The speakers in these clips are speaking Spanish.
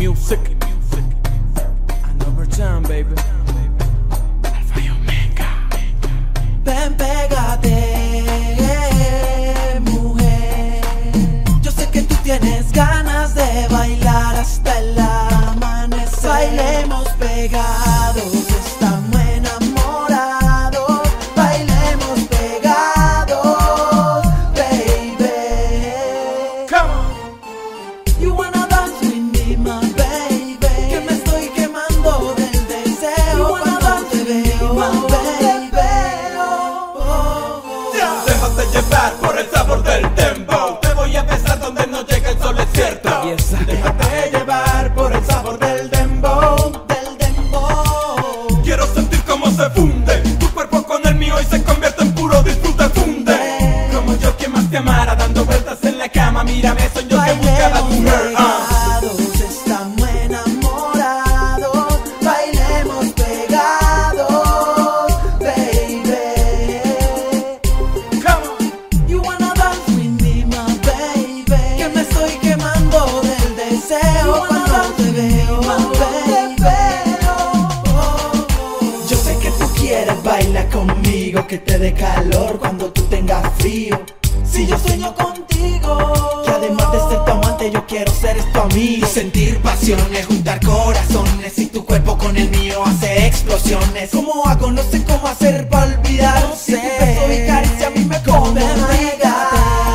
Music. Another time, baby. Alpha y Omega. Ven, pégate, mujer. Yo sé que tú tienes ganas de bailar hasta el amanecer. Bailemos pegados, estamos enamorados. Bailemos pegados, baby. Come on. You wanna dance with me, my baby. Que me estoy quemando del deseo. You wanna dance with me, my baby. Déjate llevar por el sabor del dembow. Te voy a besar donde no llega el sol, es cierto. Yes. Déjate llevar por el sabor del dembow. Del dembow. Quiero sentir cómo se funde tu cuerpo con el mío y se convierte en puro disfrute, funde. Como yo que más te amara, dando vueltas en la cama. Mírame, soy yo que buscaba tu mujer. Pegados, estamos enamorados. Bailemos pegados, baby. Come on. You wanna dance with me, my baby. Que me estoy quemando del deseo cuando te veo, my baby. Yo sé que tú quieres bailar conmigo, que te dé calor cuando tú tengas frío. Si yo sueño contigo, que además de ser tu amante yo quiero ser tu amigo. Y sentir pasiones, juntar corazones. Y tu cuerpo con el mío hace explosiones. ¿Cómo hago? No sé cómo hacer para olvidar. No Si tu sé. beso y caricia a mí me convenga.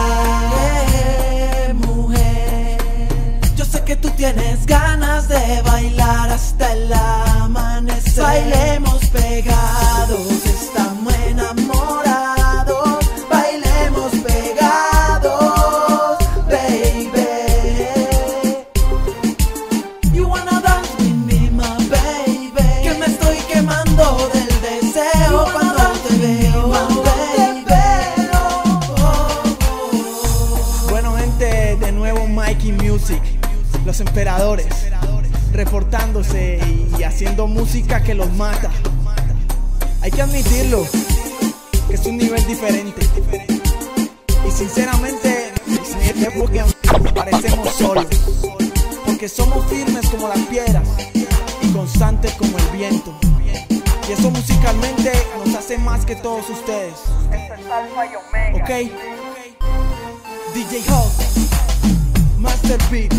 Mujer, yo sé que tú tienes ganas de bailar hasta el amanecer. Bailemos pegados, estamos enamorados. Bailemos pegados, baby. You wanna dance with me, my baby. Que me estoy quemando del deseo cuando te veo, my baby. Bueno, gente, de nuevo Mikey Music, los emperadores, reportándose y haciendo música que los mata. Hay que admitirlo, que es un nivel diferente. Y sinceramente, es porque parecemos solos, porque somos firmes como las piedras y constantes como el viento. Y eso musicalmente nos hace más que todos ustedes. Ok, DJ Hawk, Master Beat,